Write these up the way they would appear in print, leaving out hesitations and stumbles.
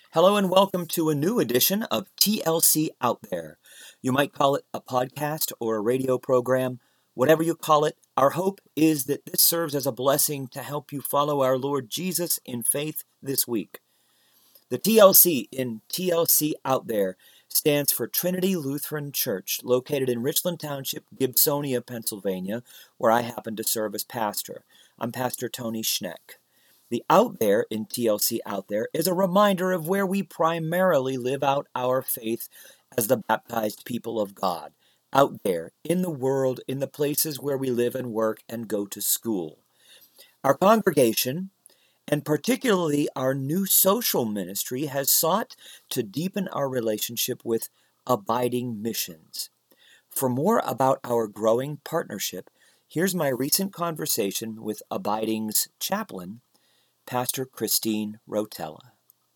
Hello and welcome to a new edition of TLC Out There. You might call it a podcast or a radio program, whatever you call it. Our hope is that this serves as a blessing to help you follow our Lord Jesus in faith this week. The TLC in TLC Out There stands for Trinity Lutheran Church, located in Richland Township, Gibsonia, Pennsylvania, where I happen to serve as pastor. I'm Pastor Tony Schneck. The Out There in TLC Out There is a reminder of where we primarily live out our faith as the baptized people of God, out there in the world, in the places where we live and work and go to school. Our congregation, and particularly our new social ministry, has sought to deepen our relationship with Abiding Missions. For more about our growing partnership, here's my recent conversation with Abiding's chaplain, Pastor Christine Rotella.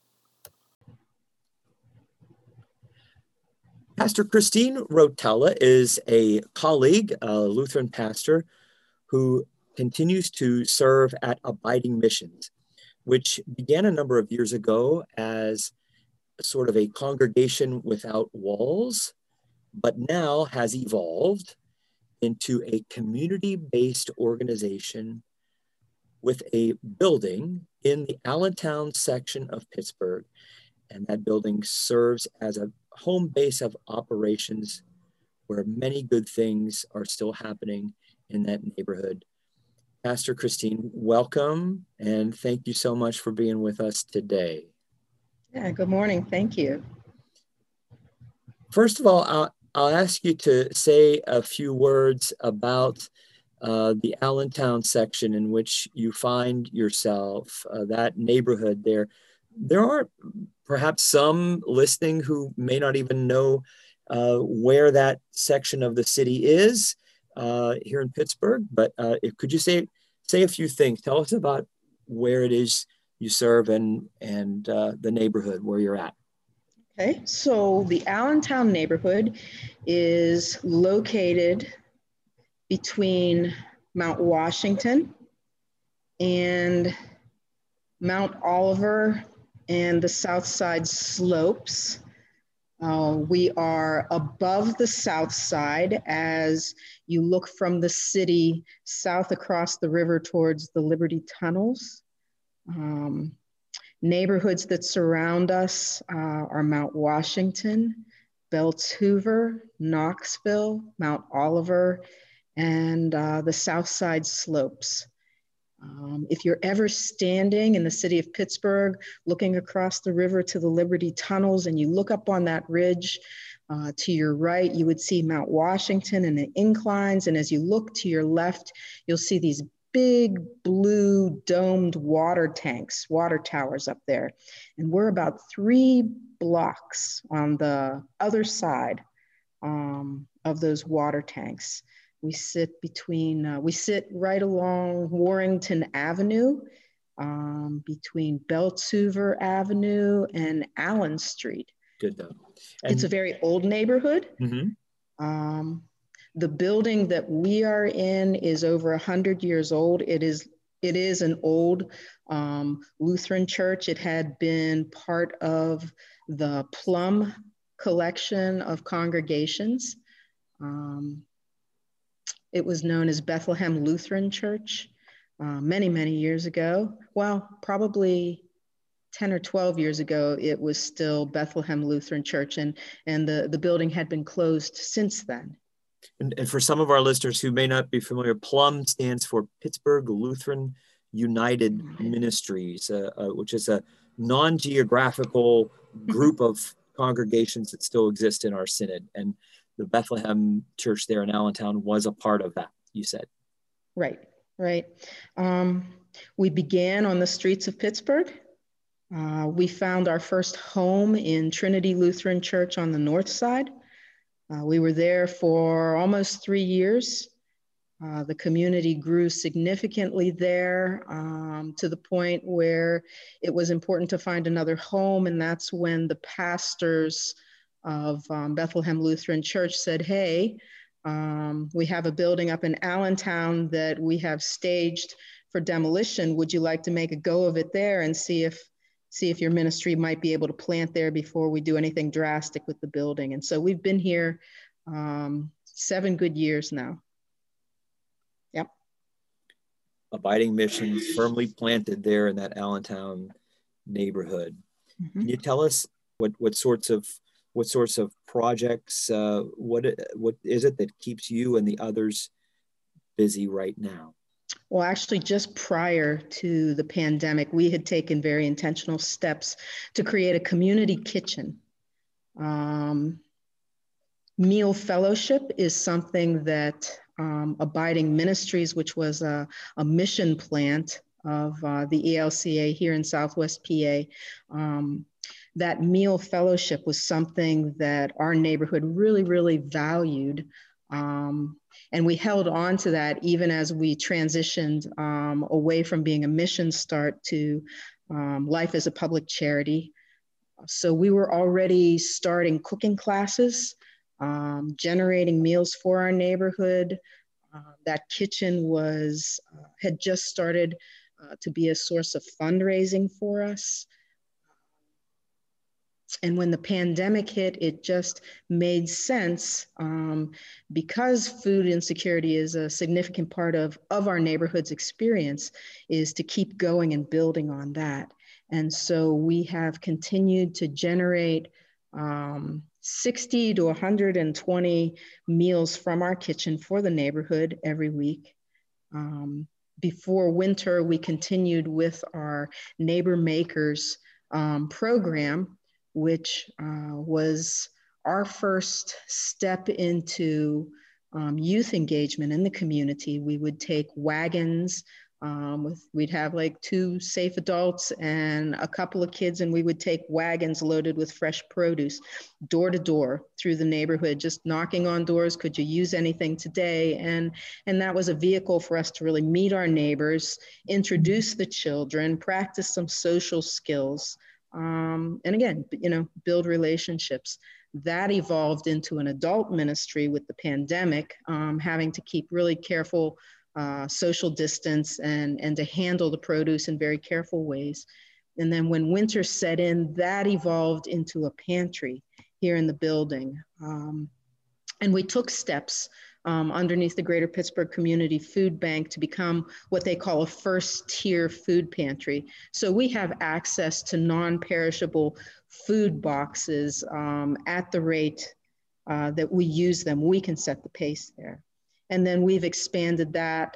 Pastor Christine Rotella is a colleague, a Lutheran pastor, who continues to serve at Abiding Missions, which began a number of years ago as sort of a congregation without walls, but now has evolved into a community-based organization with a building in the Allentown section of Pittsburgh. And that building serves as a home base of operations where many good things are still happening in that neighborhood. Pastor Christine, welcome, and thank you so much for being with us today. Yeah, good morning. Thank you. First of all, I'll ask you to say a few words about the Allentown section in which you find yourself, that neighborhood there. There are perhaps some listening who may not even know where that section of the city is here in Pittsburgh, but could you say a few things? Tell us about where it is you serve and the neighborhood where you're at. Okay, so the Allentown neighborhood is located between Mount Washington and Mount Oliver and the South Side slopes. We are above the South Side as you look from the city south across the river towards the Liberty Tunnels. Neighborhoods that surround us are Mount Washington, Belts Hoover, Knoxville, Mount Oliver, and the South Side slopes. If you're ever standing in the city of Pittsburgh, looking across the river to the Liberty Tunnels, and you look up on that ridge to your right, you would see Mount Washington and the inclines. And as you look to your left, you'll see these big blue domed water tanks, water towers up there. And we're about 3 blocks on the other side of those water tanks. We sit right along Warrington Avenue, between Belts Hoover Avenue and Allen Street. Good though. It's a very old neighborhood. Mm-hmm. The building that we are in is over 100 years old. It is an old Lutheran church. It had been part of the Plum collection of congregations. It was known as Bethlehem Lutheran Church many, many years ago. Well, probably 10 or 12 years ago, it was still Bethlehem Lutheran Church, and the building had been closed since then. And for some of our listeners who may not be familiar, PLUM stands for Pittsburgh Lutheran United Ministries, which is a non-geographical group of congregations that still exist in our synod. And the Bethlehem Church there in Allentown was a part of that, you said. Right. We began on the streets of Pittsburgh. We found our first home in Trinity Lutheran Church on the north side. We were there for almost 3 years. The community grew significantly there to the point where it was important to find another home. And that's when the pastors of Bethlehem Lutheran Church said, hey, we have a building up in Allentown that we have staged for demolition. Would you like to make a go of it there and see if see if your ministry might be able to plant there before we do anything drastic with the building. And so we've been here 7 good years now. Yep. Abiding Missions, firmly planted there in that Allentown neighborhood. Mm-hmm. Can you tell us what sorts of projects, what is it that keeps you and the others busy right now? Well, actually, just prior to the pandemic, we had taken very intentional steps to create a community kitchen. Meal fellowship is something that Abiding Ministries, which was a mission plant of the ELCA here in Southwest PA, that meal fellowship was something that our neighborhood really, really valued. And we held on to that even as we transitioned away from being a mission start to life as a public charity. So we were already starting cooking classes, generating meals for our neighborhood. That kitchen had just started to be a source of fundraising for us. And when the pandemic hit, it just made sense because food insecurity is a significant part of our neighborhood's experience, is to keep going and building on that. And so we have continued to generate 60 to 120 meals from our kitchen for the neighborhood every week. Before winter, we continued with our Neighbor Makers program, which was our first step into youth engagement in the community. We would take wagons, we'd have like 2 safe adults and a couple of kids, and we would take wagons loaded with fresh produce door to door through the neighborhood, just knocking on doors. Could you use anything today? And that was a vehicle for us to really meet our neighbors, introduce the children, practice some social skills. And again, build relationships. That evolved into an adult ministry with the pandemic, having to keep really careful social distance and to handle the produce in very careful ways. And then when winter set in, that evolved into a pantry here in the building. And we took steps underneath the Greater Pittsburgh Community Food Bank to become what they call a first-tier food pantry. So we have access to non-perishable food boxes at the rate that we use them. We can set the pace there. And then we've expanded that.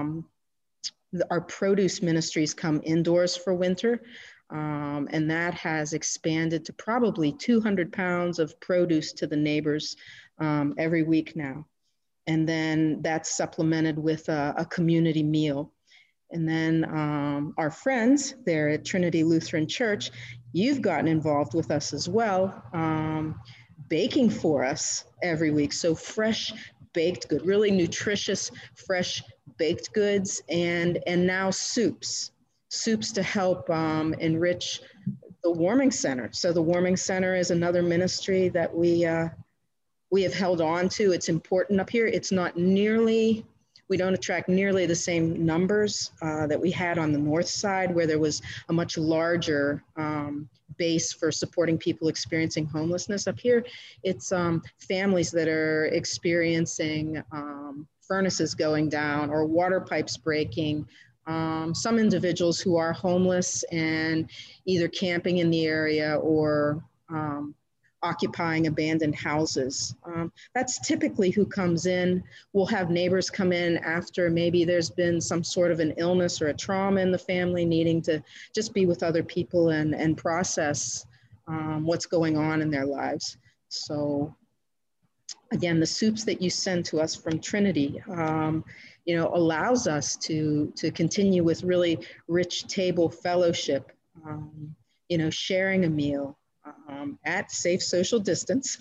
Our produce ministries come indoors for winter, and that has expanded to probably 200 pounds of produce to the neighbors every week now. And then that's supplemented with a community meal. And then our friends there at Trinity Lutheran Church, you've gotten involved with us as well, baking for us every week. So fresh baked good, really nutritious, fresh baked goods, and now soups to help enrich the Warming Center. So the Warming Center is another ministry that we have held on to. It's important up here. It's not nearly, we don't attract nearly the same numbers that we had on the north side, where there was a much larger base for supporting people experiencing homelessness. Up here, it's families that are experiencing furnaces going down or water pipes breaking. Some individuals who are homeless and either camping in the area or occupying abandoned houses. That's typically who comes in. We'll have neighbors come in after maybe there's been some sort of an illness or a trauma in the family, needing to just be with other people and process what's going on in their lives. So again, the soups that you send to us from Trinity, allows us to continue with really rich table fellowship, sharing a meal, at safe social distance,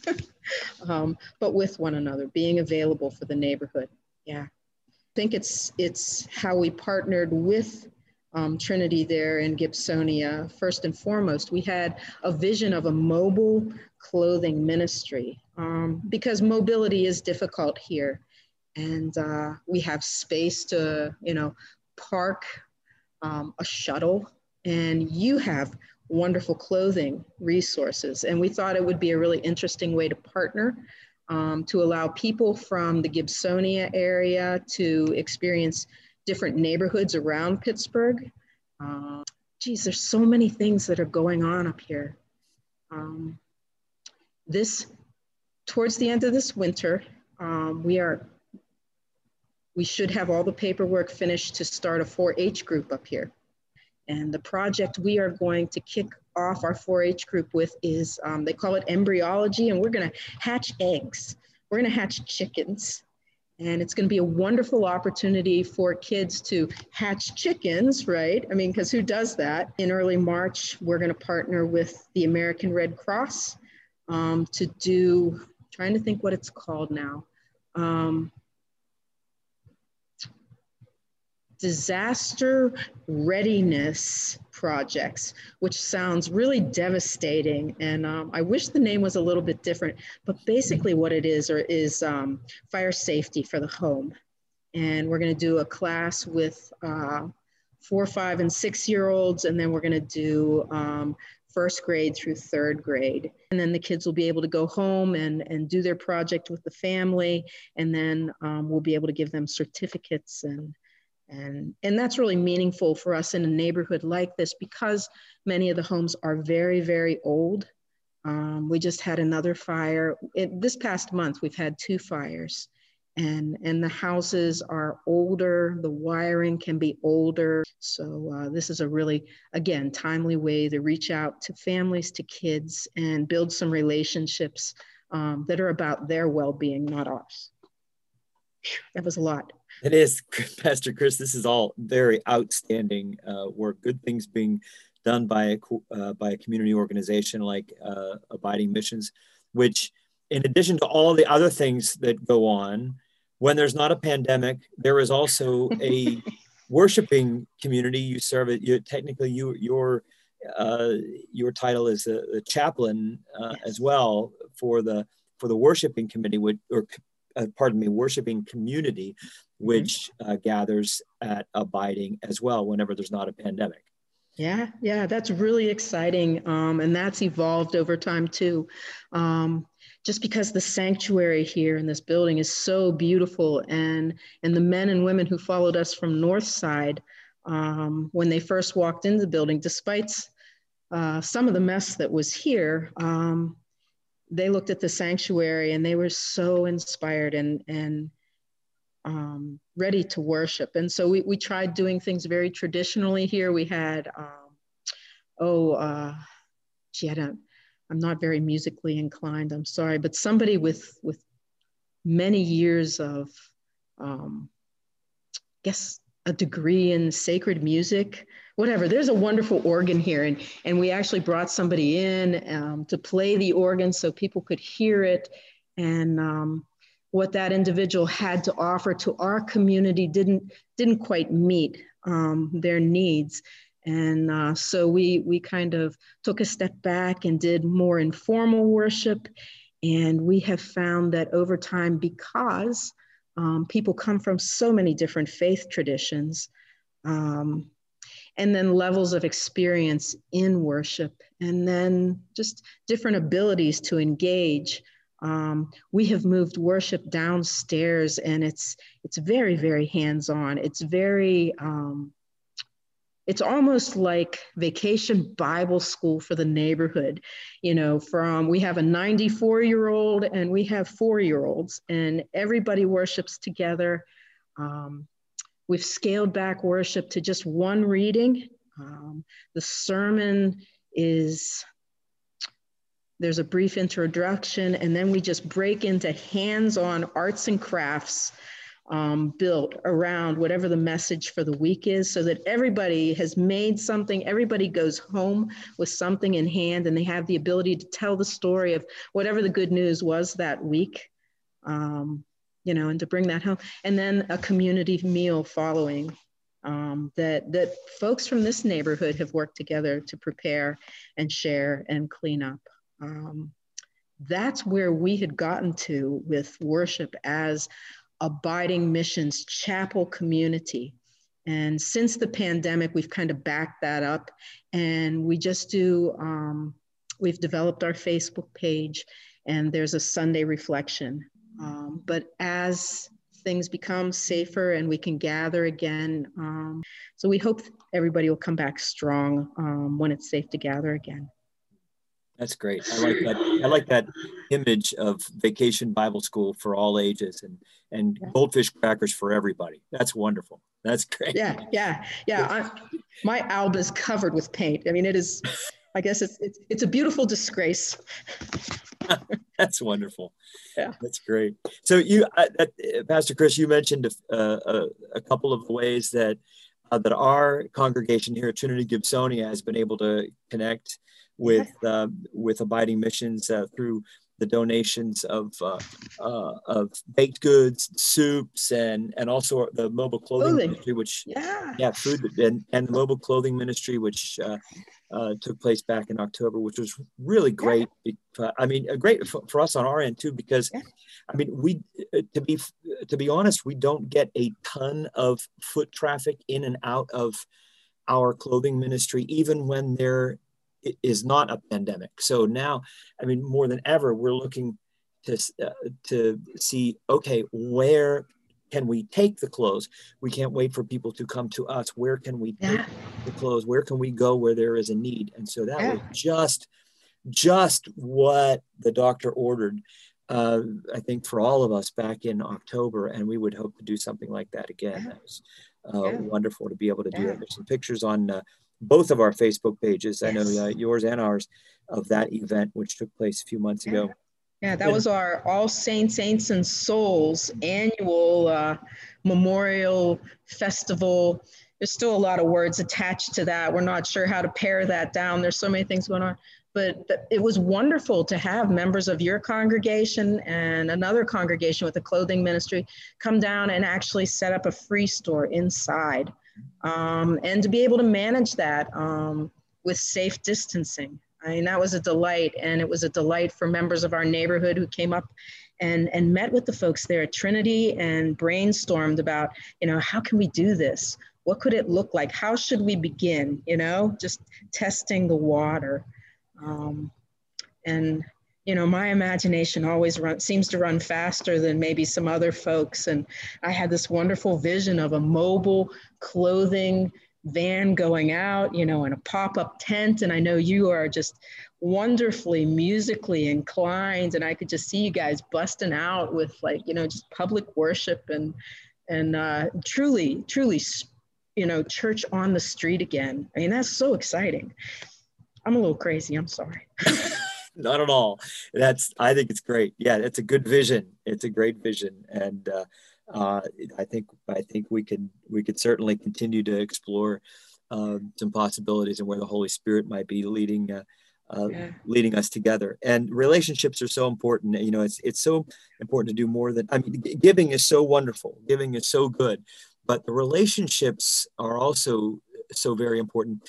but with one another, being available for the neighborhood. Yeah, I think it's how we partnered with Trinity there in Gibsonia. First and foremost, we had a vision of a mobile clothing ministry because mobility is difficult here. And we have space to, park a shuttle, and you have wonderful clothing resources. And we thought it would be a really interesting way to partner to allow people from the Gibsonia area to experience different neighborhoods around Pittsburgh. Geez, there's so many things that are going on up here. Towards the end of this winter, we should have all the paperwork finished to start a 4-H group up here. And the project we are going to kick off our 4-H group with is, they call it embryology, and we're gonna hatch eggs. We're gonna hatch chickens. And it's gonna be a wonderful opportunity for kids to hatch chickens, right? I mean, because who does that? In early March, we're gonna partner with the American Red Cross to do, trying to think what it's called now. Disaster readiness projects, which sounds really devastating. And I wish the name was a little bit different, but basically what it is fire safety for the home. And we're gonna do a class with 4, 5, and 6-year-olds, and then we're gonna do first grade through third grade. And then the kids will be able to go home and do their project with the family. And then we'll be able to give them certificates and that's really meaningful for us in a neighborhood like this because many of the homes are very, very old. We just had another fire. This past month, we've had 2 fires and the houses are older, the wiring can be older. So this is a really, again, timely way to reach out to families, to kids, and build some relationships that are about their well-being, not ours. That was a lot. It is, Pastor Chris. This is all very outstanding work. Good things being done by a community organization like Abiding Missions, which, in addition to all the other things that go on, when there's not a pandemic, there is also a worshiping community. You serve it. Technically, your title is a chaplain Yes. as well for the worshiping committee, worshiping community, which gathers at Abiding as well whenever there's not a pandemic. Yeah, that's really exciting. And that's evolved over time too. Just because the sanctuary here in this building is so beautiful, and the men and women who followed us from Northside, when they first walked into the building, despite some of the mess that was here, they looked at the sanctuary and they were so inspired and ready to worship. And so we tried doing things very traditionally here. We had, I'm not very musically inclined, I'm sorry, but somebody with many years of, a degree in sacred music, whatever. There's a wonderful organ here, and we actually brought somebody in to play the organ so people could hear it. And what that individual had to offer to our community didn't quite meet their needs. And so we kind of took a step back and did more informal worship. And we have found that over time, because people come from so many different faith traditions, and then levels of experience in worship, and then just different abilities to engage. We have moved worship downstairs, and it's very, very hands-on. It's very, it's almost like vacation Bible school for the neighborhood. We have a 94-year-old and we have 4-year-olds, and everybody worships together. We've scaled back worship to just one reading. The sermon there's a brief introduction, and then we just break into hands-on arts and crafts built around whatever the message for the week is, so that everybody has made something. Everybody goes home with something in hand, and they have the ability to tell the story of whatever the good news was that week. And to bring that home. And then a community meal following that folks from this neighborhood have worked together to prepare and share and clean up. That's where we had gotten to with worship as Abiding Missions chapel community. And since the pandemic, we've kind of backed that up, and we just do, we've developed our Facebook page, and there's a Sunday reflection. But as things become safer and we can gather again, so we hope everybody will come back strong when it's safe to gather again. That's great. I like that. I like that image of Vacation Bible School for all ages, and goldfish crackers for everybody. That's wonderful. That's great. Yeah. My alba is covered with paint. I mean, it is. I guess it's a beautiful disgrace. That's wonderful. Yeah, that's great. So you, Pastor Chris, you mentioned a couple of ways that that our congregation here at Trinity Gibsonia has been able to connect with Abiding Missions through the donations of baked goods, soups, and also the mobile clothing ministry, which food and the mobile clothing ministry, which took place back in October, which was really great. I mean, great for us on our end too, because I mean, we to be honest, we don't get a ton of foot traffic in and out of our clothing ministry, even when there is not a pandemic. So now, I mean, more than ever, we're looking to see, okay, where can we take the clothes? We can't wait for people to come to us. Where can we take the clothes? Where can we go where there is a need? And so that was just what the doctor ordered, I think, for all of us back in October. And we would hope to do something like that again. That was wonderful to be able to do it. There's some pictures on both of our Facebook pages. I know yours and ours, of that event, which took place a few months ago. Yeah, that was our All Saints, Saints and Souls annual memorial festival. There's still a lot of words attached to that. We're not sure how to pare that down. There's so many things going on. But it was wonderful to have members of your congregation and another congregation with a clothing ministry come down and actually set up a free store inside. And to be able to manage that with safe distancing. I mean, that was a delight. And it was a delight for members of our neighborhood who came up and met with the folks there at Trinity and brainstormed about, you know, how can we do this? What could it look like? How should we begin? You know, just testing the water. And, you know, my imagination always seems to run faster than maybe some other folks. And I had this wonderful vision of a mobile clothing van going out, you know, in a pop-up tent. And I know you are just wonderfully musically inclined. And I could just see you guys busting out with, like, you know, just public worship and truly, you know, church on the street again. I mean, that's so exciting. I'm a little crazy. I'm sorry. Not at all. I think it's great. Yeah, it's a good vision. It's a great vision. And I think we could certainly continue to explore some possibilities and where the Holy Spirit might be leading us together. And relationships are so important. You know, it's so important to do more than, I mean, giving is so wonderful. Giving is so good, but the relationships are also so very important.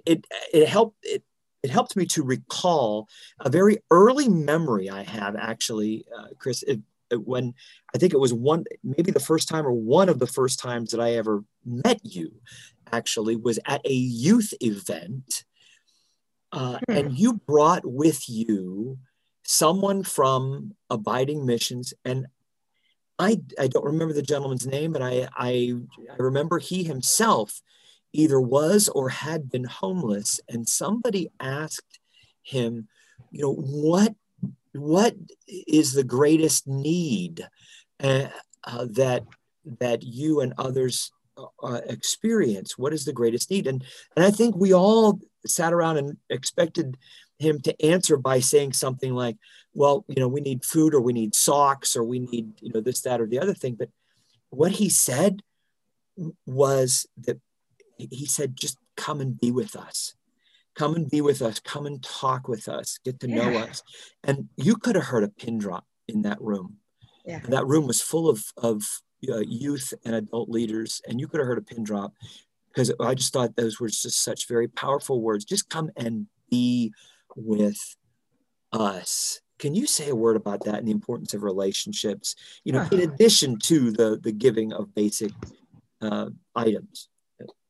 It helped me to recall a very early memory I have, actually, Chris, when I think it was maybe the first time or one of the first times that I ever met you, actually, was at a youth event. And you brought with you someone from Abiding Missions. And I don't remember the gentleman's name, but I remember he himself either was or had been homeless, and somebody asked him, you know, what is the greatest need that you and others experience? What is the greatest need? And I think we all sat around and expected him to answer by saying something like, well, you know, we need food, or we need socks, or we need, you know, this, that, or the other thing. But what he said was that he said, just come and be with us. Come and be with us. Come and talk with us. Get to know us. And you could have heard a pin drop in that room. Yeah. And that room was full of youth and adult leaders. And you could have heard a pin drop, because I just thought those were just such very powerful words. Just come and be with us. Can you say a word about that and the importance of relationships, you know, in addition to the giving of basic items?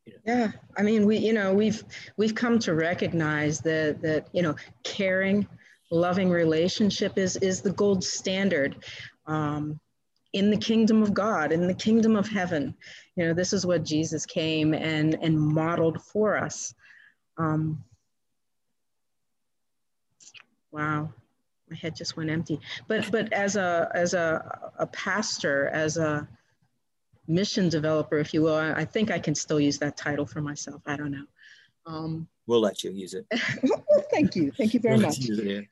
Yeah, I mean, we've come to recognize that caring, loving relationship is the gold standard um, in the kingdom of God, in the kingdom of heaven. This is what Jesus came and modeled for us. Um, wow, my head just went empty. But as a pastor, as a mission developer, if you will, I think I can still use that title for myself. I don't know. We'll let you use it. Well, thank you very We'll much. use it,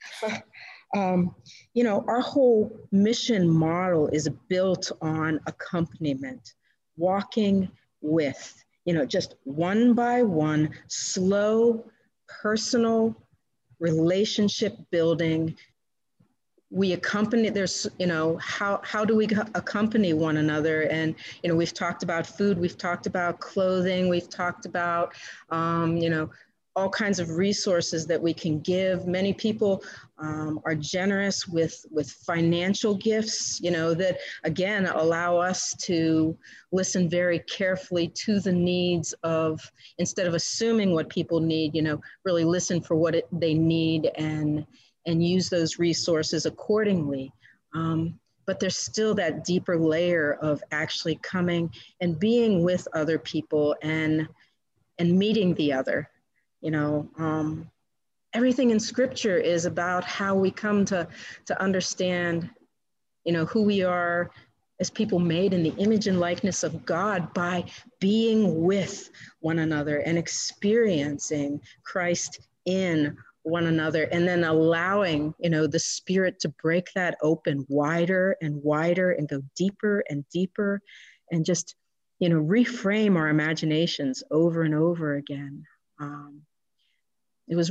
Our whole mission model is built on accompaniment, walking with, just one by one, slow, personal relationship building. We accompany, how do we accompany one another? And we've talked about food, we've talked about clothing, we've talked about all kinds of resources that we can give. Many people are generous with financial gifts, that again allow us to listen very carefully to the needs of, instead of assuming what people need, really listen for what they need and use those resources accordingly. But there's still that deeper layer of actually coming and being with other people and meeting the other. Everything in Scripture is about how we come to understand, who we are as people made in the image and likeness of God by being with one another and experiencing Christ in one another, and then allowing the Spirit to break that open wider and wider and go deeper and deeper, and just reframe our imaginations over and over again. It was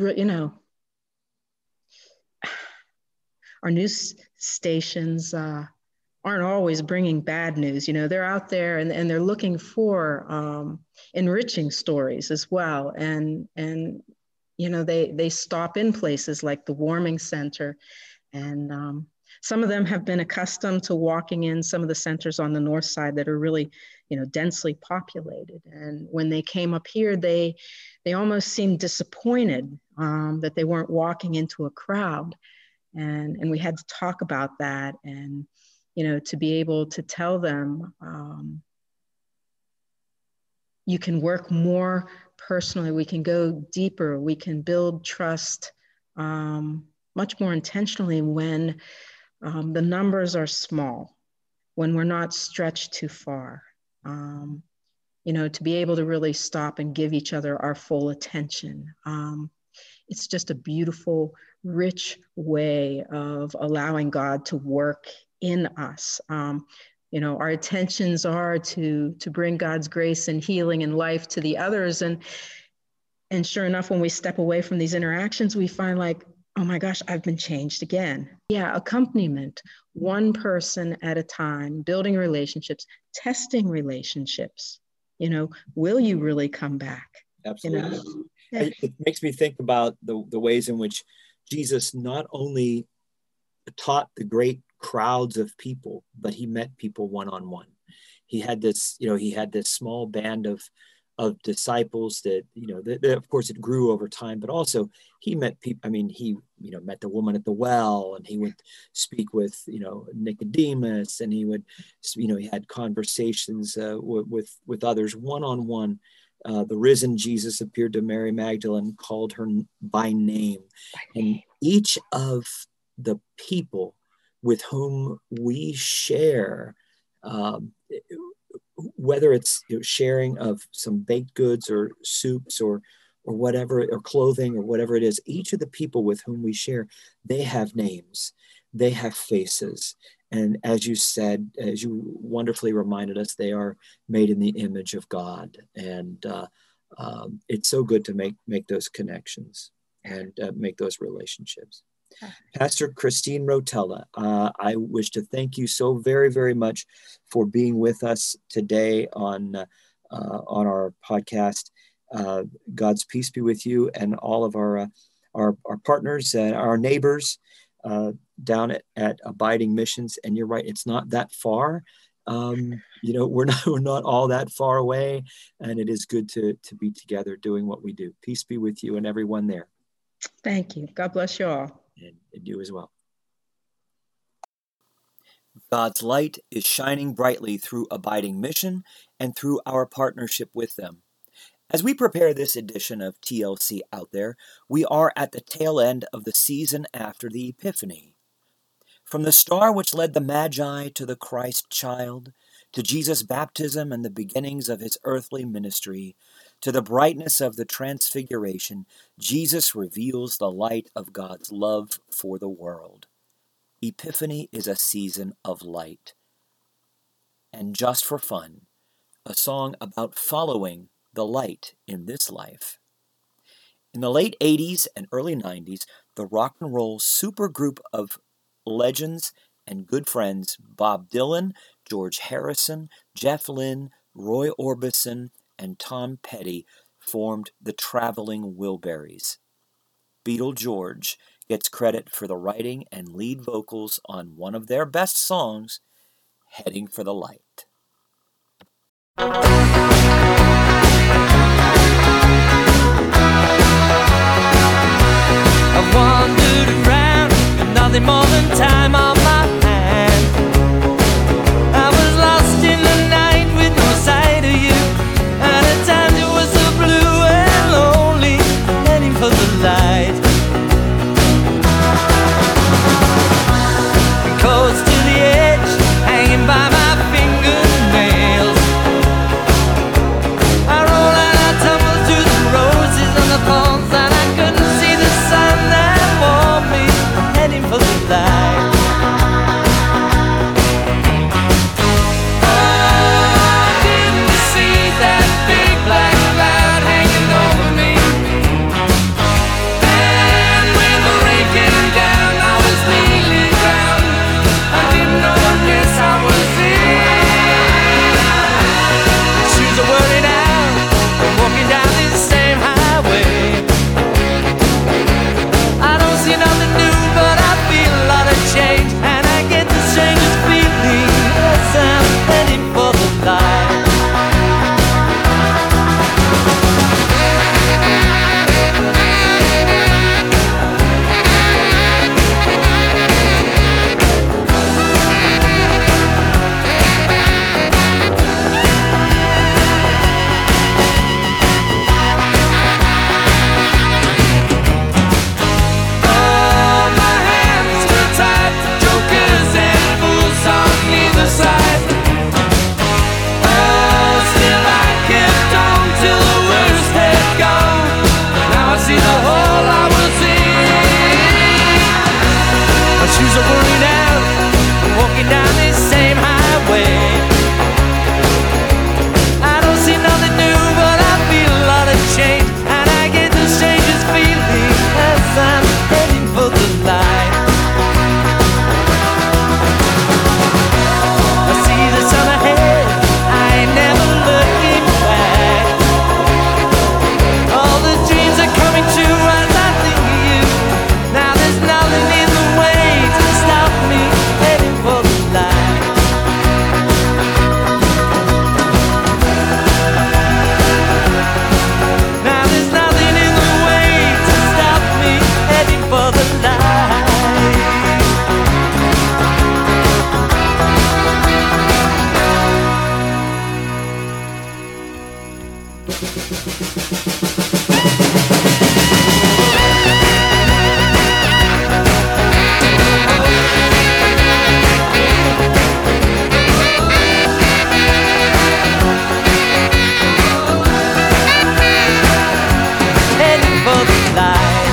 our news stations aren't always bringing bad news. They're out there and they're looking for enriching stories as well, and they stop in places like the Warming Center, and some of them have been accustomed to walking in some of the centers on the north side that are really, densely populated. And when they came up here, they almost seemed disappointed that they weren't walking into a crowd. And we had to talk about that, and, to be able to tell them, you can work more personally, we can go deeper, we can build trust much more intentionally when the numbers are small, when we're not stretched too far. To be able to really stop and give each other our full attention. It's just a beautiful, rich way of allowing God to work in us. Our intentions are to bring God's grace and healing and life to the others. And sure enough, when we step away from these interactions, we find like, oh my gosh, I've been changed again. Yeah, accompaniment, one person at a time, building relationships, testing relationships. Will you really come back? Absolutely. Yeah. It makes me think about the ways in which Jesus not only taught the great crowds of people, but he met people one-on-one. He had this small band of disciples that, that of course it grew over time, but also he met people. I mean, he, met the woman at the well, and he would speak with, Nicodemus, and he would, he had conversations with others one-on-one. The risen Jesus appeared to Mary Magdalene, called her by name. And each of the people with whom we share, whether it's sharing of some baked goods or soups or whatever, or clothing or whatever it is, each of the people with whom we share, they have names, they have faces. And as you said, as you wonderfully reminded us, they are made in the image of God. And it's so good to make those connections and make those relationships. Pastor Christine Rotella, I wish to thank you so very, very much for being with us today on our podcast. God's peace be with you and all of our partners and our neighbors down at Abiding Missions. And you're right, it's not that far. We're not all that far away, and it is good to be together doing what we do. Peace be with you and everyone there. Thank you. God bless you all. And you as well. God's light is shining brightly through Abiding Mission and through our partnership with them. As we prepare this edition of TLC Out There, we are at the tail end of the season after the Epiphany. From the star which led the Magi to the Christ child, to Jesus' baptism and the beginnings of his earthly ministry, to the brightness of the Transfiguration, Jesus reveals the light of God's love for the world. Epiphany is a season of light. And just for fun, a song about following the light in this life. In the late 80s and early 90s, the rock and roll supergroup of legends and good friends Bob Dylan, George Harrison, Jeff Lynne, Roy Orbison, and Tom Petty formed the Traveling Wilburys. Beatle George gets credit for the writing and lead vocals on one of their best songs, Heading for the Light. I've wandered around with nothing more than time on my hand. I was lost in the night with no sight of you, and at times it was so blue and lonely, heading for the light. Close to the edge, hanging by my fingernails. I roll and I tumble through the roses and the thorns, and I couldn't see the sun that warmed me, heading for the light. Oh, didn't you see that big black cloud hanging over me? And when the rain came down, I was kneeling down. I didn't know what mess I was in. Shoes are worn out, walking down this same highway. I don't see nothing new, but I feel a lot of change, and I get the strangest feeling as I'm heading for the light. Oh, my hands were tied to jokers and fools on either side. Oh, still I kept on till the worst had gone. Now I see the hole I was in. My shoes are worn out, walking down this same highway. I don't see nothing new, but I feel a lot of change, and I get the strangest feeling as I'm heading for the light. I see the sun ahead, I ain't never looking back. All the dreams are coming true as I think of you. Now there's nothing in the way to stop me heading for the light. Now there's nothing in the way to stop me heading for the light. Heading for the light.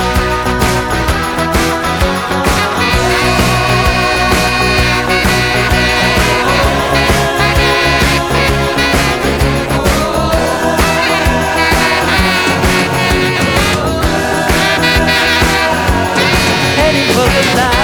Heading for the light.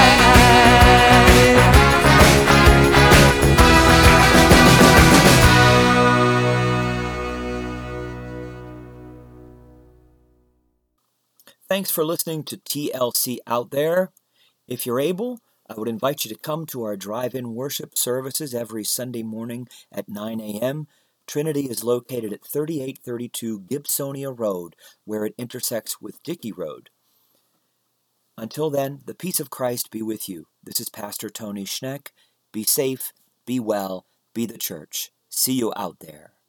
Thanks for listening to TLC Out There. If you're able, I would invite you to come to our drive-in worship services every Sunday morning at 9 a.m. Trinity is located at 3832 Gibsonia Road, where it intersects with Dickey Road. Until then, the peace of Christ be with you. This is Pastor Tony Schneck. Be safe, be well, be the church. See you out there.